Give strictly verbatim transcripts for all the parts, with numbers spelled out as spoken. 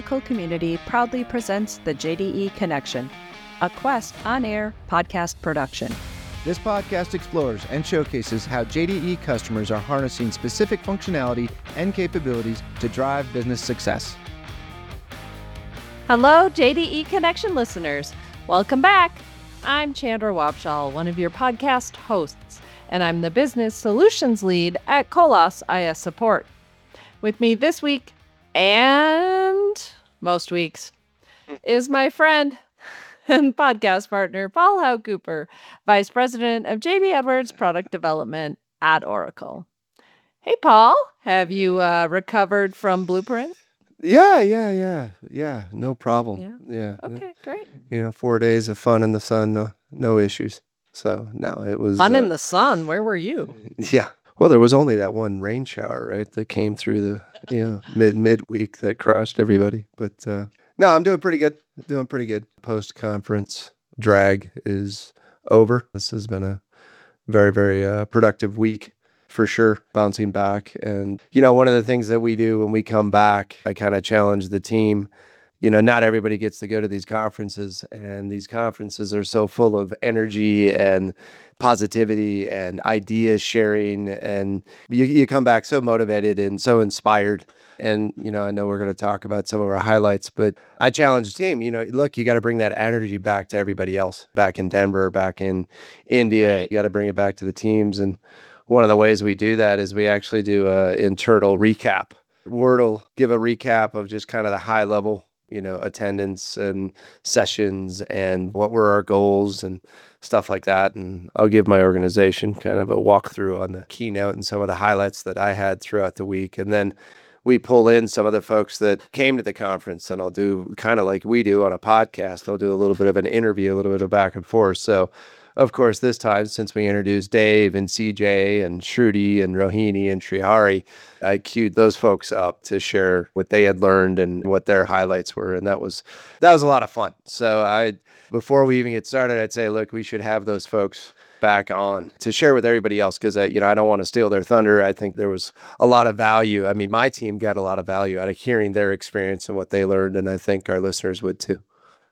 Oracle community proudly presents the J D E Connection, a Quest on-air podcast production. This podcast explores and showcases how J D E customers are harnessing specific functionality and capabilities to drive business success. Hello, J D E Connection listeners. Welcome back. I'm Chandra Wapshall, one of your podcast hosts, and I'm the Business Solutions Lead at Colos I S Support. With me this week, and most weeks, is my friend and podcast partner, Paul Howe Cooper, Vice President of J D Edwards Product Development at Oracle. Hey, Paul, have you uh, recovered from Blueprint? Yeah, yeah, yeah, yeah. No problem. Yeah. Yeah. Okay, great. You know, four days of fun in the sun, no, no issues. So no, it was Fun uh, in the sun. Where were you? Yeah. Well, there was only that one rain shower, right, that came through the you know mid midweek that crushed everybody. But uh, no, I'm doing pretty good. Doing pretty good. Post conference drag is over. This has been a very, very uh, productive week. For sure, bouncing back. And, you know, one of the things that we do when we come back, I kind of challenge the team. You know, not everybody gets to go to these conferences, and these conferences are so full of energy and positivity and idea sharing. And you, you come back so motivated and so inspired. And, you know, I know we're going to talk about some of our highlights, but I challenge the team, you know, look, you got to bring that energy back to everybody else, back in Denver, back in India. You got to bring it back to the teams. And one of the ways we do that is we actually do a internal recap. Word will give a recap of just kind of the high level, you know, attendance and sessions and what were our goals and stuff like that. And I'll give my organization kind of a walkthrough on the keynote and some of the highlights that I had throughout the week. And then we pull in some of the folks that came to the conference, and I'll do kind of like we do on a podcast. I'll do a little bit of an interview, a little bit of back and forth. So of course, this time, since we introduced Dave and C J and Shruti and Rohini and Srihari, I queued those folks up to share what they had learned and what their highlights were. And that was that was a lot of fun. So I, before we even get started, I'd say, look, we should have those folks back on to share with everybody else, because I, you know, I don't want to steal their thunder. I think there was a lot of value. I mean, my team got a lot of value out of hearing their experience and what they learned, and I think our listeners would too.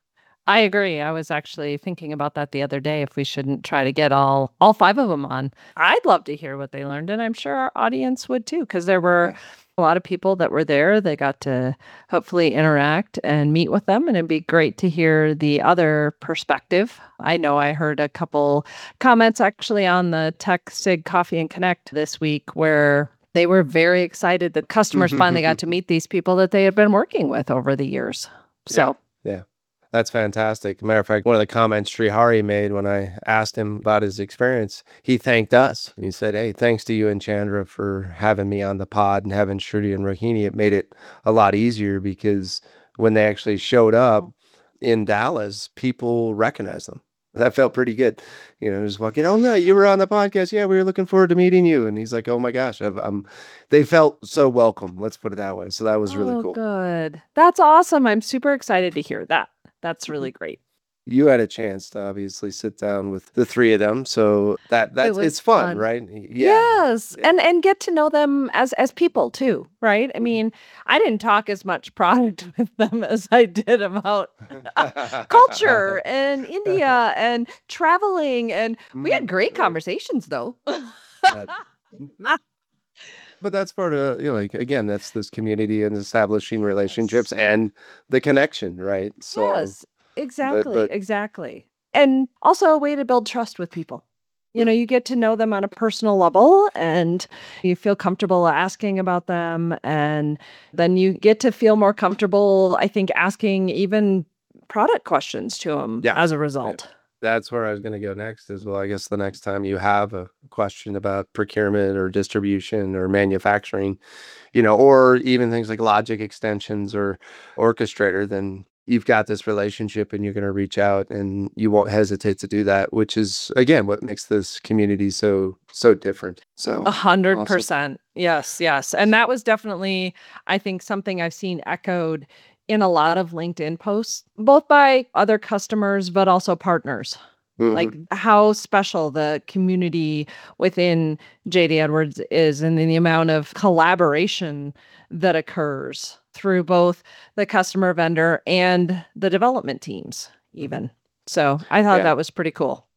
I agree. I was actually thinking about that the other day, if we shouldn't try to get all all five of them on. I'd love to hear what they learned, and I'm sure our audience would too, because there were a lot of people that were there. They got to hopefully interact and meet with them, and it'd be great to hear the other perspective. I know I heard a couple comments actually on the Tech Sig Coffee and Connect this week where they were very excited that customers finally got to meet these people that they had been working with over the years. So yeah. yeah. That's fantastic. Matter of fact, one of the comments Srihari made when I asked him about his experience, he thanked us. He said, hey, thanks to you and Chandra for having me on the pod and having Shruti and Rohini. It made it a lot easier because when they actually showed up in Dallas, people recognized them. That felt pretty good. You know, just walking, oh, no, you were on the podcast. Yeah, we were looking forward to meeting you. And he's like, oh, my gosh, I've, I'm, they felt so welcome. Let's put it that way. So that was really oh, cool. Good. That's awesome. I'm super excited to hear that. That's really great. You had a chance to obviously sit down with the three of them, so that that's It was it's fun, fun. right? Yes, Yeah. and and get to know them as as people too, right? I mean, I didn't talk as much product with them as I did about culture and India and traveling, and we had great conversations though. That- But that's part of, you know, like, again, that's this community and establishing relationships and the connection, right? So, Yes, exactly, but- exactly. And also a way to build trust with people. You know, you get to know them on a personal level and you feel comfortable asking about them. And then you get to feel more comfortable, I think, asking even product questions to them Yeah. as a result. that's where I was going to go next as well. I guess the next time you have a question about procurement or distribution or manufacturing, you know, or even things like logic extensions or orchestrator, then you've got this relationship and you're going to reach out and you won't hesitate to do that, which is, again, what makes this community so, so different. So A hundred awesome. percent. Yes, yes. And that was definitely, I think, something I've seen echoed in a lot of LinkedIn posts, both by other customers, but also partners. Mhm. Like how special the community within J D Edwards is and the amount of collaboration that occurs through both the customer, vendor, and the development teams even. So I thought Yeah. that was pretty cool.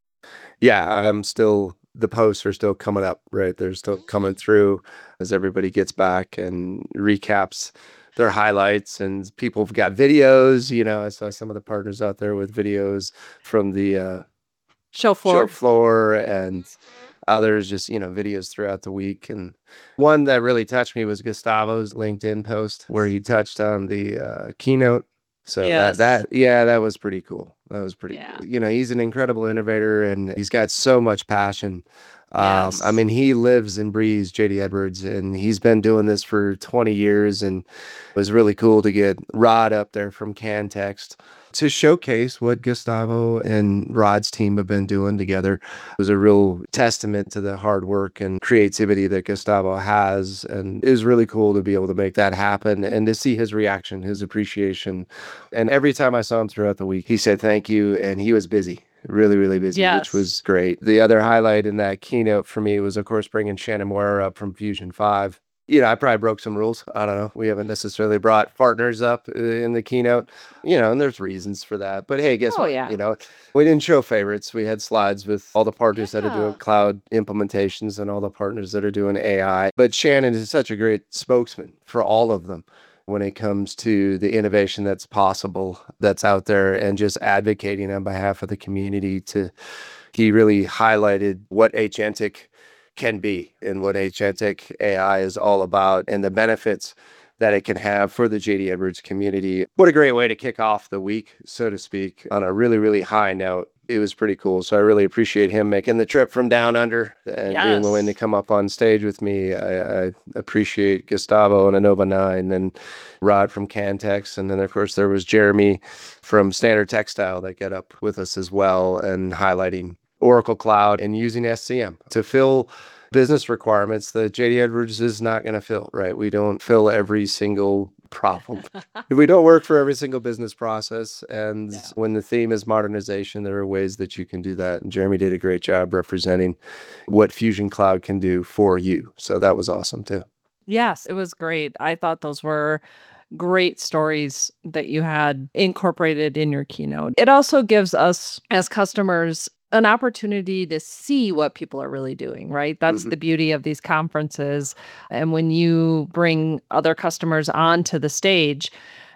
Yeah, I'm still, the posts are still coming up, right? They're still coming through as everybody gets back and recaps their highlights, and people have got videos. You know, I saw some of the partners out there with videos from the uh, Show floor. show floor, and others just, you know, videos throughout the week. And one that really touched me was Gustavo's LinkedIn post where he touched on the uh, keynote. So Yes. that, that, yeah, that was pretty cool. That was pretty Yeah. cool. You know, he's an incredible innovator and he's got so much passion. Um, Yes. I mean, he lives and breathes J D Edwards, and he's been doing this for twenty years. And it was really cool to get Rod up there from Cantext to showcase what Gustavo and Rod's team have been doing together. It was a real testament to the hard work and creativity that Gustavo has. And it was really cool to be able to make that happen and to see his reaction, his appreciation. And every time I saw him throughout the week, he said thank you. And he was busy, really, really busy, Yes. which was great. The other highlight in that keynote for me was, of course, bringing Shannon Moira up from Fusion five. You know, I probably broke some rules. I don't know. We haven't necessarily brought partners up uh, in the keynote, you know, and there's reasons for that. But hey, guess Oh, what? yeah. You know, we didn't show favorites. We had slides with all the partners that are doing Yeah. cloud implementations and all the partners that are doing A I. But Shannon is such a great spokesman for all of them when it comes to the innovation that's possible, that's out there, and just advocating on behalf of the community. To he really highlighted what agentic can be and what agentic A I is all about and the benefits that it can have for the J D Edwards community. What a great way to kick off the week, so to speak, on a really, really high note. It was pretty cool. So I really appreciate him making the trip from down under and being willing to Yes. come up on stage with me. I, I appreciate Gustavo and Anova nine and Rod from Cantex. And then, of course, there was Jeremy from Standard Textile that got up with us as well and highlighting Oracle Cloud and using S C M to fill business requirements that J D Edwards is not going to fill, right? We don't fill every single problem. We don't work for every single business process. And No. when the theme is modernization, there are ways that you can do that. And Jeremy did a great job representing what Fusion Cloud can do for you. So that was awesome too. Yes, it was great. I thought those were great stories that you had incorporated in your keynote. It also gives us as customers an opportunity to see what people are really doing, right? That's Mhm. the beauty of these conferences. And when you bring other customers onto the stage,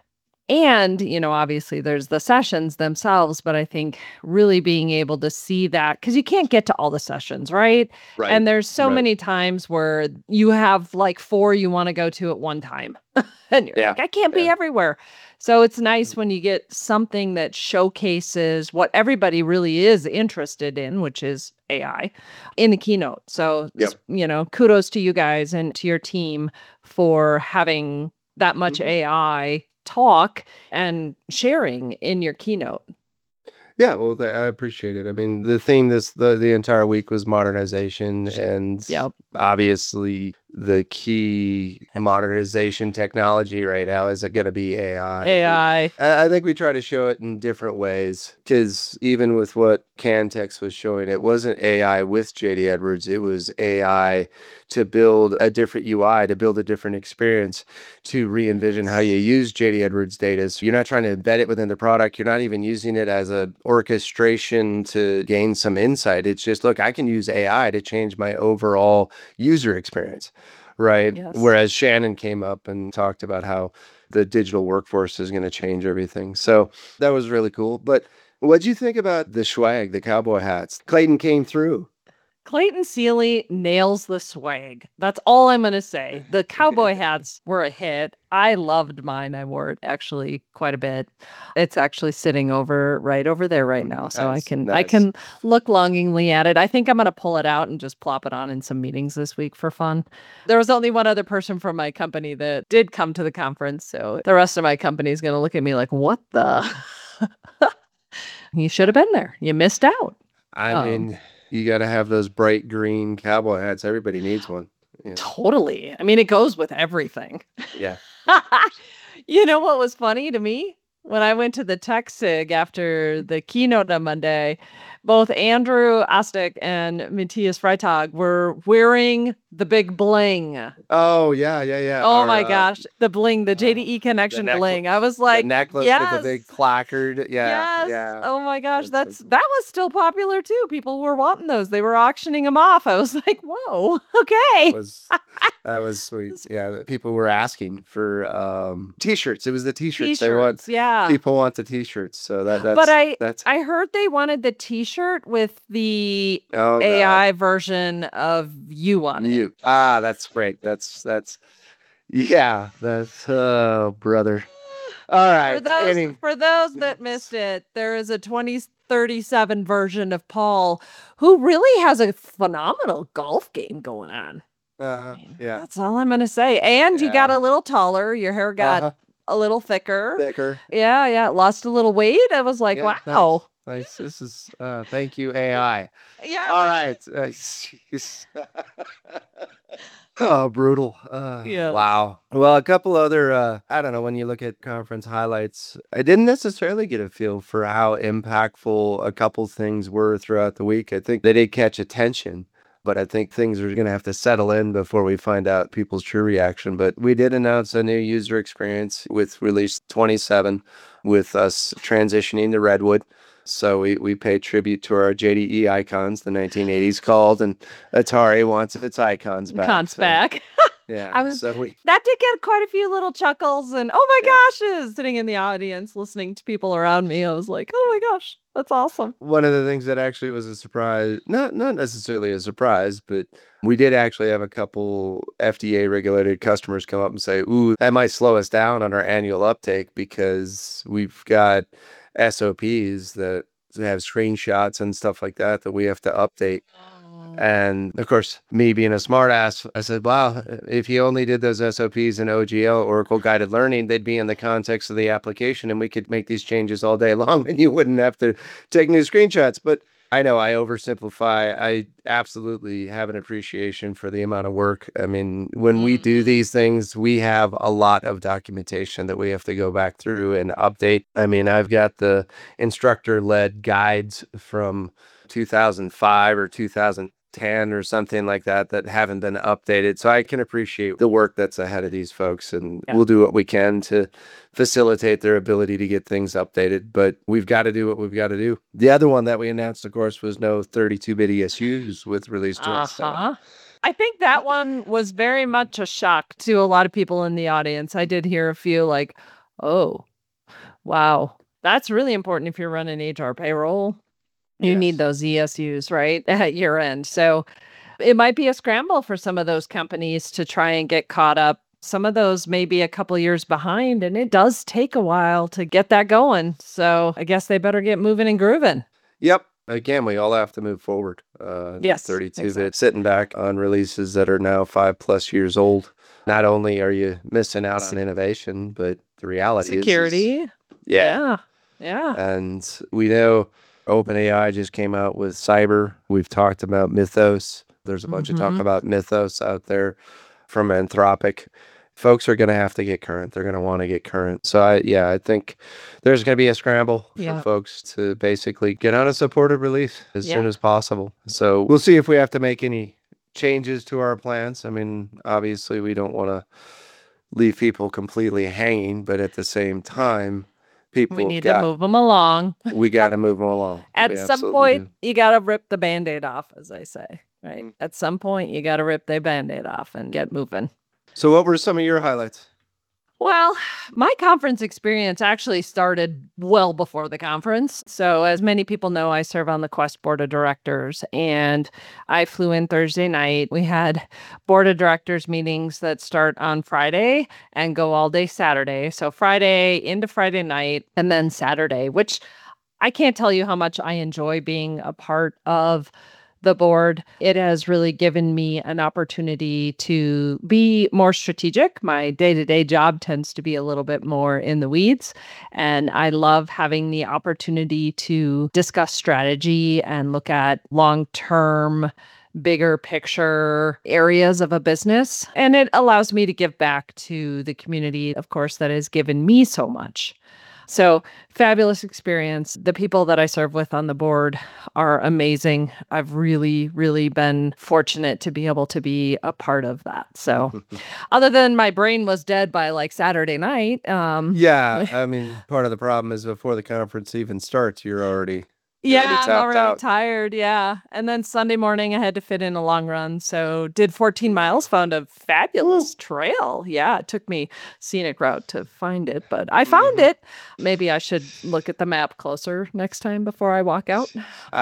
and, you know, obviously there's the sessions themselves, but I think really being able to see that, because you can't get to all the sessions, right? Right. And there's so right. many times where you have like four you want to go to at one time. And you're Yeah, like, I can't be yeah. everywhere. So it's nice when you get something that showcases what everybody really is interested in, which is A I, in the keynote. So, Yep. s- you know, kudos to you guys and to your team for having that much Mhm. A I talk and sharing in your keynote. Yeah, well, th- I appreciate it. I mean, the theme this the, the entire week was modernization, and Yep. obviously the key modernization technology right now is going to be A I. A I. I I think we try to show it in different ways, because even with what Cantex was showing, it wasn't A I with J D Edwards. It was A I to build a different U I, to build a different experience, to re-envision how you use J D Edwards data. So you're not trying to embed it within the product. You're not even using it as a orchestration to gain some insight. It's just, look, I can use A I to change my overall user experience, right? Yes. Whereas Shannon came up and talked about how the digital workforce is going to change everything. So that was really cool. But what'd you think about the swag, the cowboy hats? Clayton came through. Clayton Seeley nails the swag. That's all I'm going to say. The cowboy hats were a hit. I loved mine. I wore it actually quite a bit. It's actually sitting over right over there right now. So I Nice, can I nice. can look longingly at it. I think I'm going to pull it out and just plop it on in some meetings this week for fun. There was only one other person from my company that did come to the conference. So the rest of my company is going to look at me like, what the? You should have been there. You missed out. I Um, mean, you got to have those bright green cowboy hats. Everybody needs one. Yeah. Totally. I mean, it goes with everything. Yeah. You know what was funny to me? When I went to the tech sig after the keynote on Monday, both Andrew Ostick and Matthias Freitag were wearing the big bling. Oh yeah, yeah, yeah. Oh Our, my uh, gosh, the bling, the J D E connection necklace- bling. I was the like, necklace yes, with a big placard. Yeah, yes. yeah. Oh my gosh, That's that's that was still popular too. People were wanting those. They were auctioning them off. I was like, whoa, okay. was that was sweet. Yeah, that people were asking for um t-shirts. It was the t-shirts they want. T-shirts, yeah. People want the t-shirts, so that that's But I that's I heard they wanted the T-shirt with the oh, A God. I version of you on it. You ah, that's great. That's that's yeah. That's oh brother. All For right. those Any, for those that missed it, there is a twenty thirty-seven version of Paul who really has a phenomenal golf game going on. uh, yeah. That's all I'm gonna say. And you got Yeah. a little taller. Your hair got Uh-huh. a little thicker. Thicker. Yeah, yeah. Lost a little weight. I was like, Yeah, wow. Nice. Nice. This is uh thank you, A I. Yeah. All right. Uh, jeez. Oh, brutal. Uh, Yeah. Wow. Well, a couple other, uh, I don't know, when you look at conference highlights, I didn't necessarily get a feel for how impactful a couple things were throughout the week. I think they did catch attention, but I think things are going to have to settle in before we find out people's true reaction. But we did announce a new user experience with release twenty-seven with us transitioning to Redwood. So we, we pay tribute to our J D E icons, the nineteen eighties called, and Atari wants its icons back. Cons so, back. Yeah. I was- so we, That did get quite a few little chuckles and oh my Yeah. gosh, is sitting in the audience listening to people around me. I was like, oh my gosh, that's awesome. one of the things that actually was a surprise, not not necessarily a surprise, but we did actually have a couple F D A regulated customers come up and say, ooh, that might slow us down on our annual uptake because we've got S O Ps that have screenshots and stuff like that that we have to update. And of course, me being a smartass, I said, wow, if you only did those S O Ps in O G L, Oracle Guided Learning, they'd be in the context of the application and we could make these changes all day long and you wouldn't have to take new screenshots. But I know I oversimplify. I absolutely have an appreciation for the amount of work. I mean, when we do these things, we have a lot of documentation that we have to go back through and update. I mean, I've got the instructor-led guides from two thousand five or two thousand ten or something like that that haven't been updated. So I can appreciate the work that's ahead of these folks, and Yeah. we'll do what we can to facilitate their ability to get things updated. But we've got to do what we've got to do. The other one that we announced, of course, was no thirty-two bit E S Us with release twenty-seven. Uh-huh. I think that one was very much a shock to a lot of people in the audience. I did hear a few like, oh, wow, that's really important if you're running H R payroll. You Yes. need those E S Us, right, at year end. So it might be a scramble for some of those companies to try and get caught up. Some of those may be a couple years behind, and it does take a while to get that going. So I guess they better get moving and grooving. Yep. Again, we all have to move forward. Uh, Yes, thirty-two bit, exactly. sitting back on releases that are now five plus years old. Not only are you missing out on innovation, but the reality is- is, Security. yeah. Yeah. Yeah. And we know OpenAI just came out with Cyber. We've talked about Mythos. There's a bunch of talk Mhm. about Mythos out there from Anthropic. Folks are going to have to get current. They're going to want to get current. So I, yeah, I think there's going to be a scramble Yeah. for folks to basically get on a supported release as Yeah. soon as possible. So we'll see if we have to make any changes to our plans. I mean, obviously we don't want to leave people completely hanging, but at the same time, people We need got, to move them along. we got to move them along. At We some absolutely point, do. you got to rip the band aid off, as I say, right? Mm. At some point, you got to rip the band aid off and get moving. So what were some of your highlights? Well, my conference experience actually started well before the conference. So, as many people know, I serve on the Quest board of directors, and I flew in Thursday night. We had board of directors meetings that start on Friday and go all day Saturday. So, Friday into Friday night, and then Saturday, which I can't tell you how much I enjoy being a part of the board. It has really given me an opportunity to be more strategic. My day-to-day job tends to be a little bit more in the weeds, and I love having the opportunity to discuss strategy and look at long-term, bigger picture areas of a business. And it allows me to give back to the community, of course, that has given me so much. So fabulous experience. The people that I serve with on the board are amazing. I've really, really been fortunate to be able to be a part of that. So other than my brain was dead by like Saturday night. Um, Yeah, I mean, part of the problem is before the conference even starts, you're already you're already Yeah, I'm tapped already out. tired. Yeah. And then Sunday morning, I had to fit in a long run. So did fourteen miles, found a fabulous trail. Yeah. It took me scenic route to find it, but I found Mhm. it. Maybe I should look at the map closer next time before I walk out.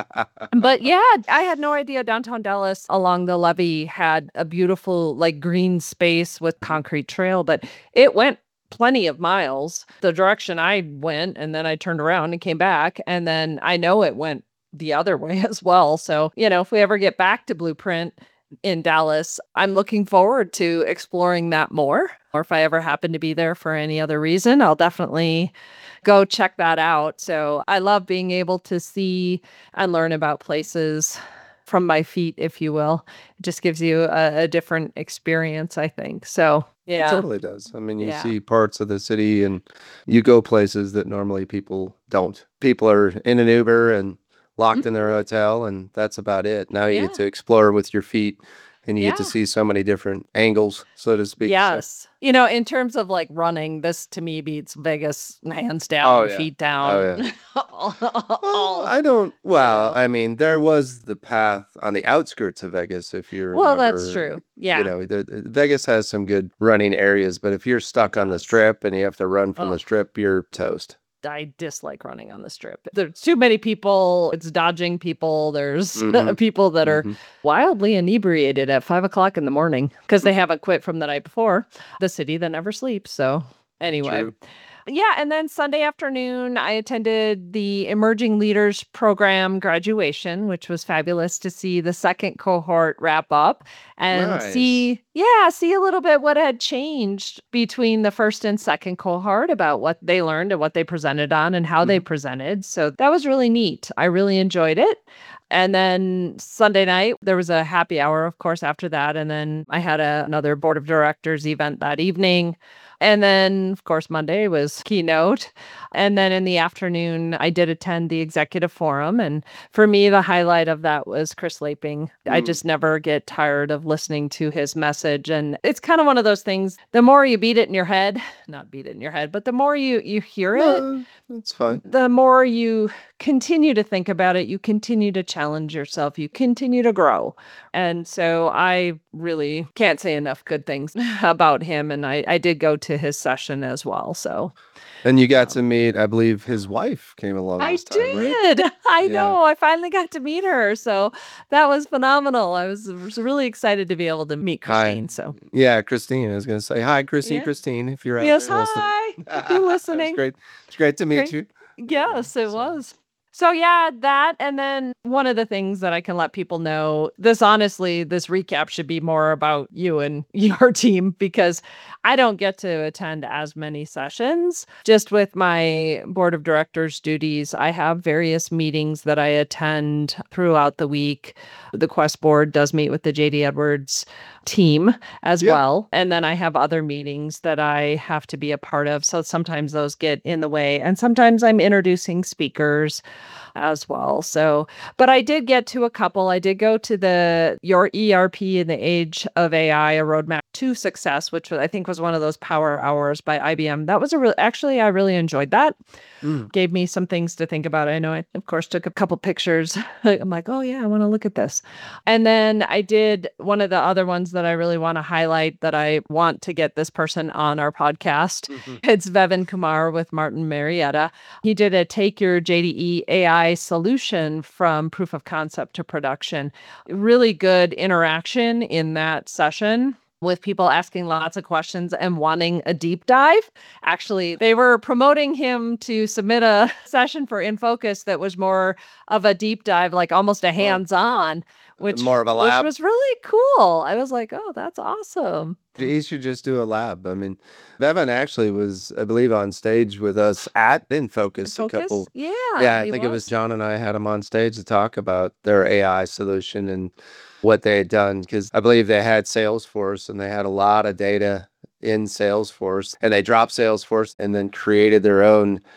But yeah, I had no idea downtown Dallas along the levee had a beautiful, like green space with concrete trail, but it went plenty of miles the direction I went. And then I turned around and came back. And then I know it went the other way as well. So, you know, if we ever get back to Blueprint in Dallas, I'm looking forward to exploring that more. Or if I ever happen to be there for any other reason, I'll definitely go check that out. So I love being able to see and learn about places from my feet, if you will. It just gives you a, a different experience, I think. So, It yeah. totally does. I mean, you Yeah. see parts of the city and you go places that normally people don't. People are in an Uber and locked in their Mhm. hotel, and that's about it. Now you get Yeah. to explore with your feet and you get to Yeah. see so many different angles, so to speak. So, Yes. You know, in terms of like running, this to me beats Vegas hands oh down, yeah. feet Oh down. yeah. Well, All, I don't. you Well, know. I mean, there was the path on the outskirts of Vegas, if you Well, that's remember. true. You Yeah. know, the, the- Vegas has some good running areas, but if you're stuck on the Yes. strip and you have to run from Oh, the strip, you're toast. I dislike running on the strip. There's too many people. It's dodging people. There's Hmm. people that are Hmm. wildly inebriated at five o'clock in the morning because they haven't quit from the night before. The city that never sleeps. So, anyway. True. Yeah, and then Sunday afternoon, I attended the Emerging Leaders Program graduation, which was fabulous to see the second cohort wrap up and Nice. see, yeah, see a little bit what had changed between the first and second cohort about what they learned and what they presented on and how they Mhm. presented. So that was really neat. I really enjoyed it. And then Sunday night, there was a happy hour, of course, after that. And then I had a, another board of directors event that evening. And then, of course, Monday was keynote. And then in the afternoon, I did attend the executive forum. And for me, the highlight of that was Chris Laping. I Mm. just never get tired of listening to his message. And it's kind of one of those things, the more you beat it in your head, not beat it in your head, but the more you, you hear it, No, that's fine. the more you continue to think about it, you continue to challenge yourself, you continue to grow. And so I really can't say enough good things about him. And I, I did go to his session as well. So And you got um, to meet, I believe his wife came along I this time, right? did. I Yeah. know. I finally got to meet her. So that was phenomenal. I was, was really excited to be able to meet Hi. Christine. So Yeah, Christine. I was going to say, hi, Christine, yeah. Christine, if you're out Yes, there listening. hi. If It you're was listening. great. It's great to meet Great. you. Yes, it So- was. So yeah, that and then one of the things that I can let people know, this honestly, this recap should be more about you and your team because I don't get to attend as many sessions. Just with my board of directors duties, I have various meetings that I attend throughout the week. The Quest board does meet with the J D Edwards team as Yeah. well. And then I have other meetings that I have to be a part of. So sometimes those get in the way. And sometimes I'm introducing speakers as well. So, but I did get to a couple. I did go to the Your E R P in the Age of A I, a roadmap to success, which was, I think was one of those power hours by I B M. That was a real, actually, I really enjoyed that. Mm. Gave me some things to think about. I know I, of course, took a couple pictures. I'm like, oh, yeah, I want to look at this. And then I did one of the other ones that I really want to highlight that I want to get this person on our podcast. Mhm. It's Vevin Kumar with Martin Marietta. He did a Take Your J D E A I solution from proof of concept to production. Really good interaction in that session with people asking lots of questions and wanting a deep dive. Actually, they were promoting him to submit a session for In Focus that was more of a deep dive, like almost a hands-on, which, More of a which lab. was really cool. I was like, oh, that's awesome. He should just do a lab. I mean, Bevan actually was, I believe, on stage with us at In Focus, a Focus? couple. Yeah. Yeah, I he think it was John and I had him on stage to talk about their A I solution and what they had done because I believe they had Salesforce and they had a lot of data in Salesforce and they dropped Salesforce and then created their own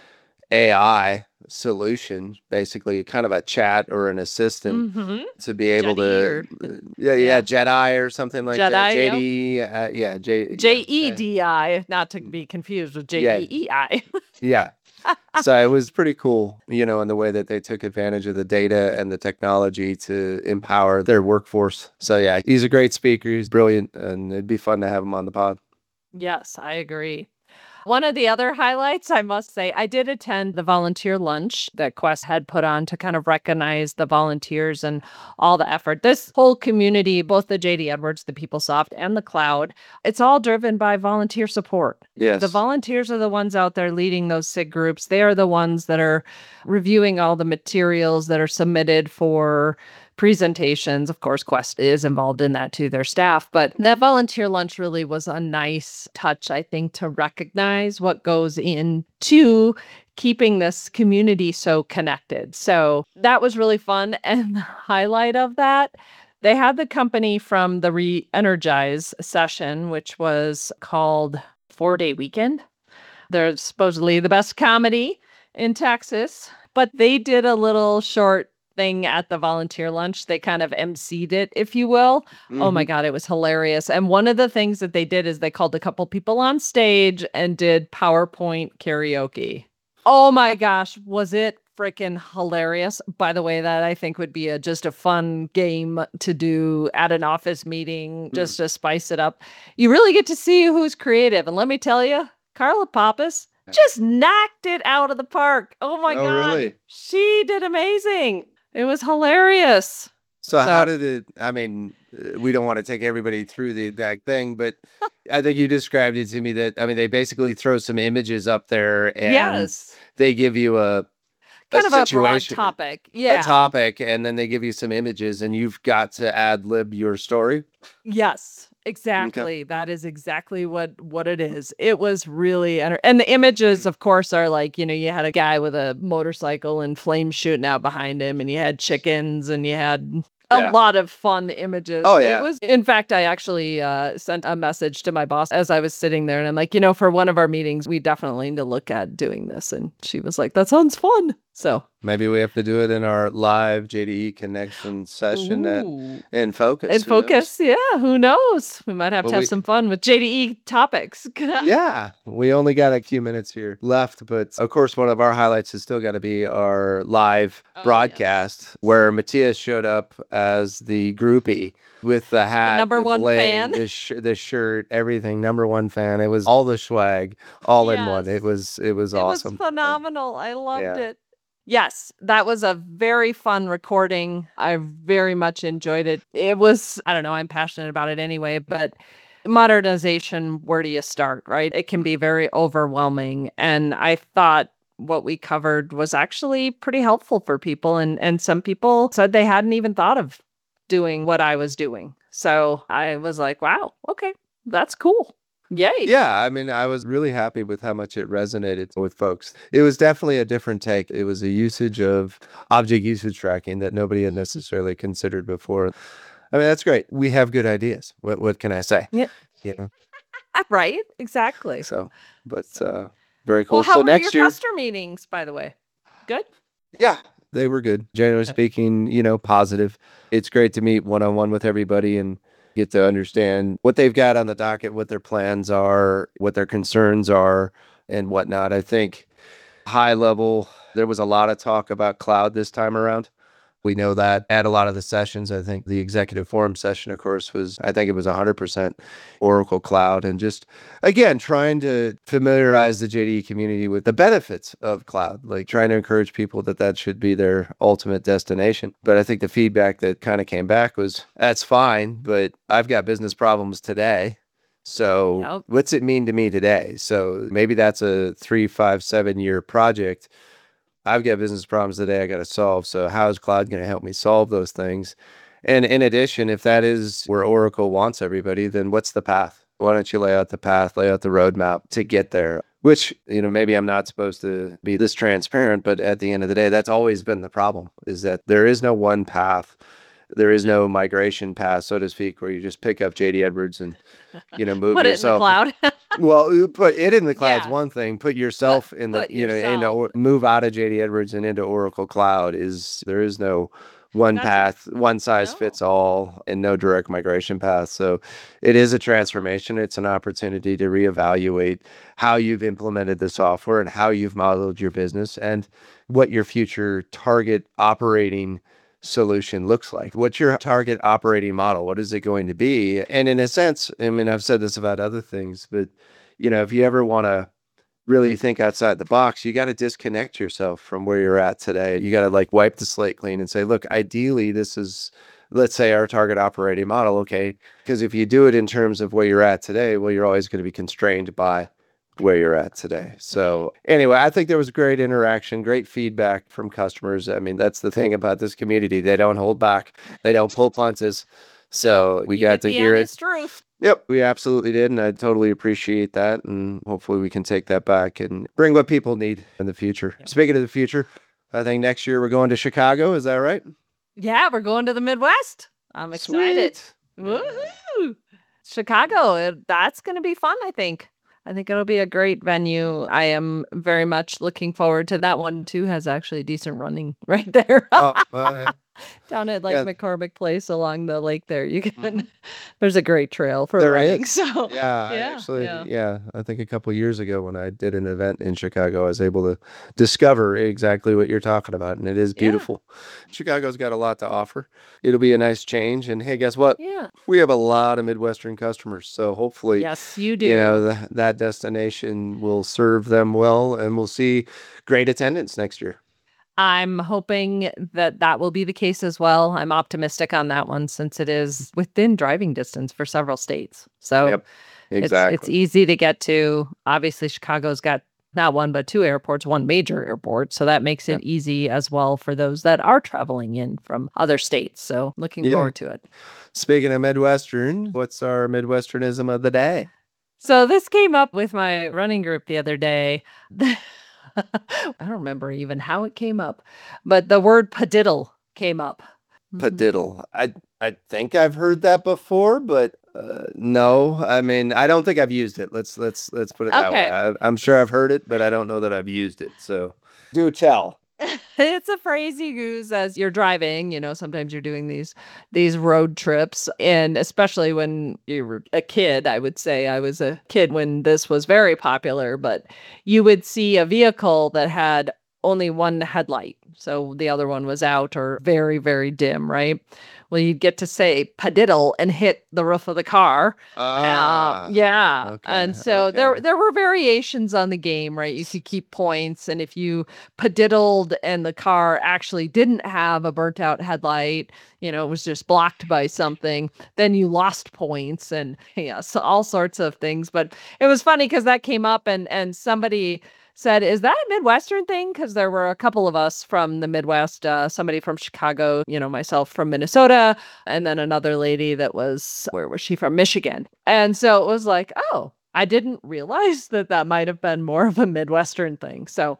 A I solution, basically kind of a chat or an assistant Mm-hmm. to be able Jedi to, or- uh, yeah, yeah, yeah. Jedi or something like that. Jedi, yep. J D, uh, yeah, J, J yeah, E uh, D I, not to be confused with J Yeah. E E I. yeah. So it was pretty cool, you know, in the way that they took advantage of the data and the technology to empower their workforce. So yeah, he's a great speaker. He's brilliant, and it'd be fun to have him on the pod. Yes, I agree. One of the other highlights, I must say, I did attend the volunteer lunch that Quest had put on to kind of recognize the volunteers and all the effort. This whole community, both the J D Edwards, the PeopleSoft, and the cloud, it's all driven by volunteer support. Yes. The volunteers are the ones out there leading those S I G groups. They are the ones that are reviewing all the materials that are submitted for presentations. Of course, Quest is involved in that too, their staff. But that volunteer lunch really was a nice touch, I think, to recognize what goes into keeping this community so connected. So that was really fun. And the highlight of that, they had the company from the Re-Energize session, which was called Four Day Weekend. They're supposedly the best comedy in Texas, but they did a little short thing at the volunteer lunch. They kind of emceed it, if you will. Oh my Mhm. God, it was hilarious. And one of the things that they did is they called a couple people on stage and did PowerPoint karaoke. Oh my gosh, was it freaking hilarious. By the way, that I think would be a just a fun game to do at an office meeting, just to spice it up. You really get to see who's creative. And let me tell you, Carla Pappas just knocked it out of the park. Oh my Oh, God. really? She did amazing. It was hilarious. So how So- did it? I mean, uh, we don't want to take everybody through the exact thing, but I think you described it to me that I mean they basically throw some images up there and Yes. they give you a Kind of a broad situation, topic. a Yeah. topic, and then they give you some images, and you've got to ad lib your story. Yes, exactly. That is exactly what what it is. It was really enter- and the images, of course, are like, you know, you had a guy with a motorcycle and flames shooting out behind him, and you had chickens, and you had a Yeah. lot of fun images. Oh, yeah. It was, in fact, I actually uh, sent a message to my boss as I was sitting there, and I'm like, you know, for one of our meetings, we definitely need to look at doing this. And she was like, that sounds fun. So Maybe we have to do it in our live J D E connection session at, Ooh. in focus. And Who knows? focus, yeah, who knows? We might have Well, to have we- some fun with J D E topics. Yeah, we only got a few minutes here left, but of course, one of our highlights has still got to be our live Oh, yes. broadcast where Matthias showed up as the groupie with the hat, number the one bling, fan. the, sh- the shirt, everything. Number one fan. It was all the swag, all in one. Yes. It was it was It awesome. was phenomenal. I loved Yeah. it. Yes, that was a very fun recording. I very much enjoyed it. It was, I don't know, I'm passionate about it anyway, but modernization, where do you start, right? It can be very overwhelming. And I thought what we covered was actually pretty helpful for people. And, and some people said they hadn't even thought of doing what I was doing. So I was like, wow, okay, that's cool. Yay. Yeah, I mean, I was really happy with how much it resonated with folks. It was definitely a different take. It was a usage of object usage tracking that nobody had necessarily considered before. I mean, that's great. We have good ideas. What what can I say? Yeah. You know. Right, exactly. So, but uh very cool. Well, how so were next your year, customer meetings, by the way? Good? yeah, they were good. Generally speaking, you know, positive. It's great to meet one on one with everybody and get to understand what they've got on the docket, what their plans are, what their concerns are, and whatnot. I think high level, there was a lot of talk about cloud this time around. We know that at a lot of the sessions. I think the executive forum session, of course, was, I think it was one hundred percent Oracle Cloud. And just, again, trying to familiarize the J D E community with the benefits of cloud, like trying to encourage people that that should be their ultimate destination. But I think the feedback that kind of came back was, that's fine, but I've got business problems today. So Yep. what's it mean to me today? So maybe that's a three, five, seven year project. I've got business problems today I got to solve. So how is cloud going to help me solve those things? And in addition, if that is where Oracle wants everybody, then what's the path? Why don't you lay out the path, lay out the roadmap to get there? Which, you know, maybe I'm not supposed to be this transparent, but at the end of the day, that's always been the problem, is that there is no one path. There is no migration path, so to speak, where you just pick up J D Edwards and, you know, move Put it in the yourself. cloud. Well, you put it in the cloud's Yeah. one thing. Put yourself in the, put you know, in the, yourself. or- move out of J D Edwards and into Oracle Cloud is there is no one That's a- path, one size No. fits all, and no direct migration path. So it is a transformation. It's an opportunity to reevaluate how you've implemented the software and how you've modeled your business and what your future target operating solution looks like. What's your target operating model? What is it going to be? And in a sense, I mean, I've said this about other things, but you know, if you ever want to really think outside the box, you got to disconnect yourself from where you're at today. You got to like wipe the slate clean and say, look, ideally, this is, let's say, our target operating model. Okay. Because if you do it in terms of where you're at today, well, you're always going to be constrained by where you're at today. So anyway, I think there was great interaction, great feedback from customers. I mean, that's the thing about this community. They don't hold back. They don't pull punches. So we You got get to the hear it. honest truth. Yep, we absolutely did. And I totally appreciate that. And hopefully we can take that back and bring what people need in the future. Yeah. Speaking of the future, I think next year we're going to Chicago. Is that right? Yeah, we're going to the Midwest. I'm excited. Sweet. Woohoo! Chicago, it- that's going to be fun, I think. I think it'll be a great venue. I am very much looking forward to that one too. Has actually decent running right there. Oh, uh, Down at like Yeah. McCormick Place along the lake there. You can Mhm. there's a great trail for There running. is. So yeah, I Yeah, actually, yeah. yeah. I think a couple years ago when I did an event in Chicago, I was able to discover exactly what you're talking about, and it is Yeah. beautiful. Chicago's got a lot to offer. It'll be a nice change, and hey, guess what? Yeah. We have a lot of Midwestern customers, so hopefully, Yes, you do. you know, th- that destination will serve them well, and we'll see great attendance next year. I'm hoping that that will be the case as well. I'm optimistic on that one since it is within driving distance for several states. So Yep, it's exactly. it's easy to get to. Obviously, Chicago's got not one but two airports, one major airport, so that makes it Yep. easy as well for those that are traveling in from other states. So looking Yeah. forward to it. Speaking of Midwestern, what's our Midwesternism of the day? So this came up with my running group the other day. I don't remember even how it came up, but the word padiddle came up. Mhm. Padiddle. I I think I've heard that before, but uh, no. I mean, I don't think I've used it. Let's let's let's put it that way. Okay. I, I'm sure I've heard it, but I don't know that I've used it. So do tell. It's a phrase you use as you're driving. You know, sometimes you're doing these these road trips, and especially when you were a kid. I would say I was a kid when this was very popular, but you would see a vehicle that had only one headlight, so the other one was out or very very dim, right? Well, you'd get to say padiddle and hit the roof of the car. Ah, Uh, yeah. okay, And so there okay. there were variations on the game, right? You could keep points, and if you padiddled and the car actually didn't have a burnt out headlight, you know, it was just blocked by something, then you lost points and yeah, so all sorts of things. But it was funny because that came up and and somebody said, "Is that a Midwestern thing?" Because there were a couple of us from the Midwest, uh, somebody from Chicago, you know, myself from Minnesota, and then another lady that was, where was she from? Michigan. And so it was like, oh, I didn't realize that that might have been more of a Midwestern thing. So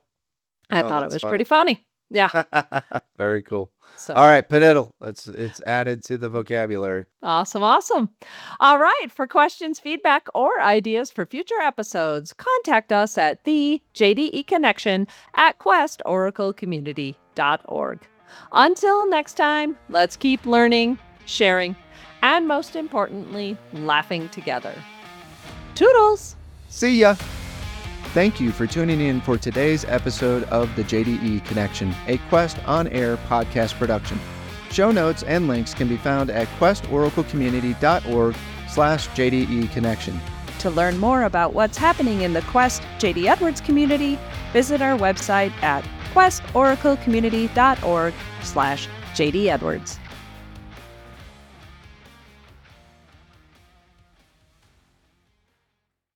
I Oh, thought it that's was funny. pretty funny. Yeah. Very cool. So All right, padiddle. It's it's added to the vocabulary. awesome. Awesome. All right. For questions, feedback, or ideas for future episodes, contact us at the J D E Connection at quest oracle community dot org. Until next time, let's keep learning, sharing, and most importantly, laughing together. Toodles! See ya. Thank you for tuning in for today's episode of the J D E Connection, a Quest on-air podcast production. Show notes and links can be found at quest oracle community dot org slash J D E Connection. To learn more about what's happening in the Quest J D Edwards community, visit our website at quest oracle community dot org slash J D Edwards.